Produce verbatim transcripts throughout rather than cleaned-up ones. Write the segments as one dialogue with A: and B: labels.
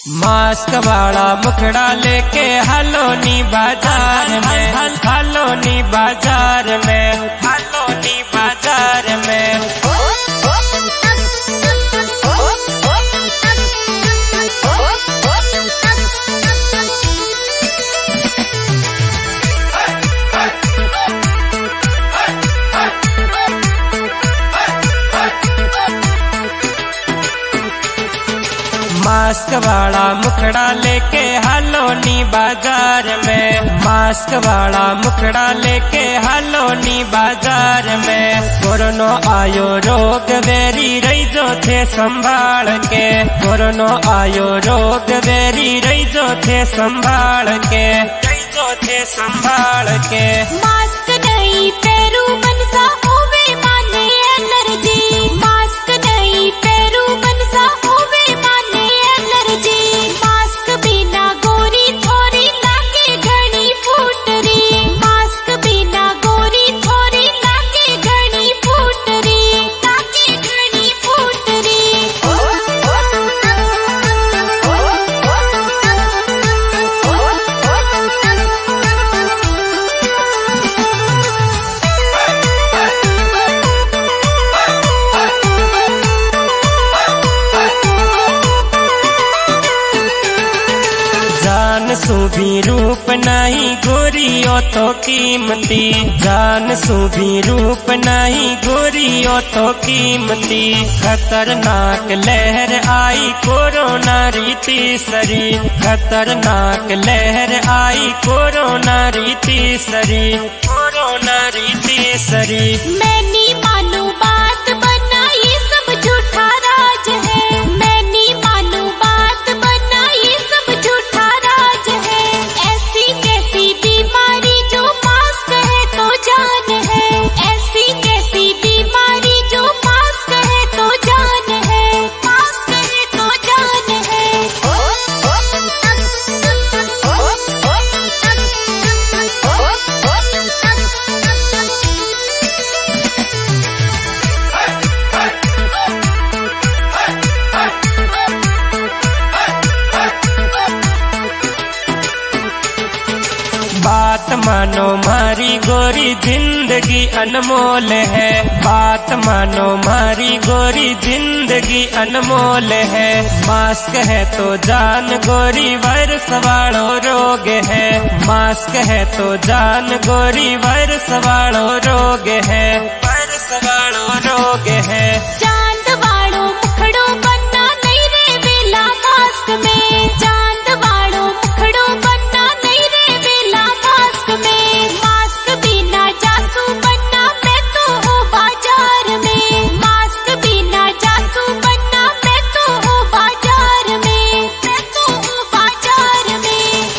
A: Mask वाला मुखड़ा लेके हालोनी बाजार में, हालोनी बाजार में, हालोनी बाजार में। मास्क वाला मुखड़ा लेके हालोनी बाजार में, मास्क वाला मुखड़ा लेके हालोनी बाजार में। कोरोना आयो रोग वेरी रही जो थे संभाल के, कोरोना आयो रोग वेरी रही जो थे संभाल के, रही जो थे संभाल के।
B: मास्क नहीं पेरू बनसा होवे माने एलर्जी, मास्क नहीं पेरू बनसा होवे माने एलर्जी। मास्क बिना गोरी थोड़ी लागे घनी फूटरी, मास्क बिना गोरी थोड़ी लागे घनी फूटरी, लागे घनी फूटरी।
A: जान सुभी रूप नहीं गोरियो तो कीमती, जान सुभी रूप नहीं गोरियो तो कीमती। खतरनाक लहर आई कोरोना रीति सरी, खतरनाक लहर आई कोरोना रीति सरी, कोरोना रीति सरी।
B: मैं नहीं मानू बात बना ये सब झूठा राज है, मैं नहीं मानू बात बना ये सब झूठा राज है। ऐसी कैसी बीमारी जो मास्क है तो जान है, ऐसी कैसी बीमारी जो मास्क है तो जान है, मास्क है तो जान है।
A: बात मानो मारी गोरी जिंदगी अनमोल है, बात मानो मारी गोरी जिंदगी अनमोल है। मास्क है तो जान गोरी वायरस वालो रोग है, मास्क है तो जान गोरी वायरस वालो रोग है, वायरस वालो रोग है।
B: चांद वालो मुखड़ो बनना नहीं रे बेला मास्क में, चांद वालो मुखड़ो बनना नहीं रे बेला मास्क में। मास्क बिना जासू बनना मैं तो हूँ बाजार में, मास्क बिना जासू बनना मैं तो हूँ बाजार में, मैं तो हूँ बाजार में।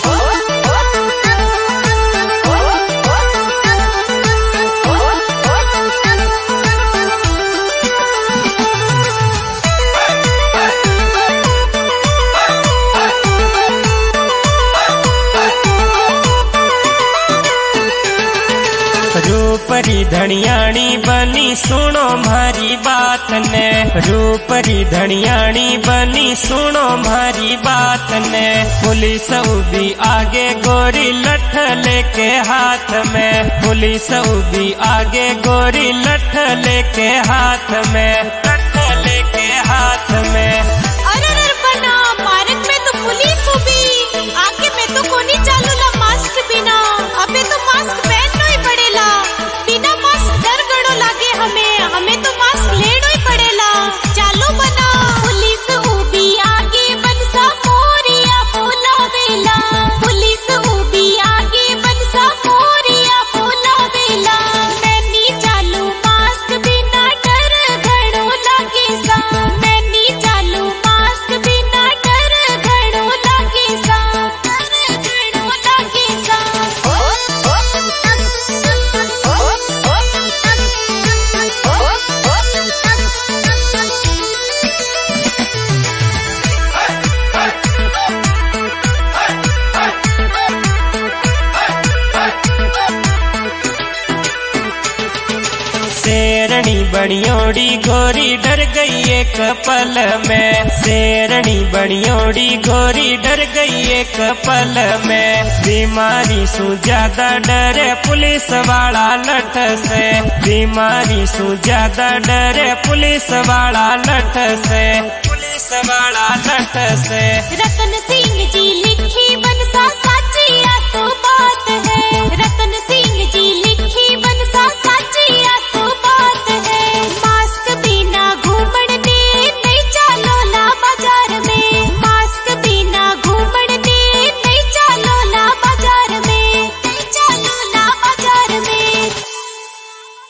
A: रूपरी धनियाणी बनी सुनो मारी बात ने, रूपरी धनियाणी बनी सुनो मारी बात ने। पुलिस उभी आगे गोरी लठ लेके हाथ में, पुलिस उभी आगे गोरी लठ लेके हाथ में, लठ लेके हाथ में।
B: अरे अरे बना पार्क में तो पुलिस उभी आगे में तो कोनी चालू ला मास्क बिना, अबे तो मास्क पहनना ही पड़ेला, बिना मास्क डर गड़ो लागे हमें, हमें तो मास्क लेनो ही पड़ेला। चालो बना पुलिस उभी आगे बनसा मोरिया बोला बेला, पुलिस उभी आगे बनसा मोरिया बोला बेला। मैं नहीं चालू मास्क बिना डर गड़ो
A: शेरनी बनियोड़ी गोरी डर गई एक पल में, शेरनी बनियोड़ी गोरी डर गई एक पल में। बीमारी सु ज्यादा डरे पुलिस वाला लठ से, बीमारी सु ज्यादा डरे पुलिस वाला लठ से, पुलिस वाला लठ से।
B: रतन सिंह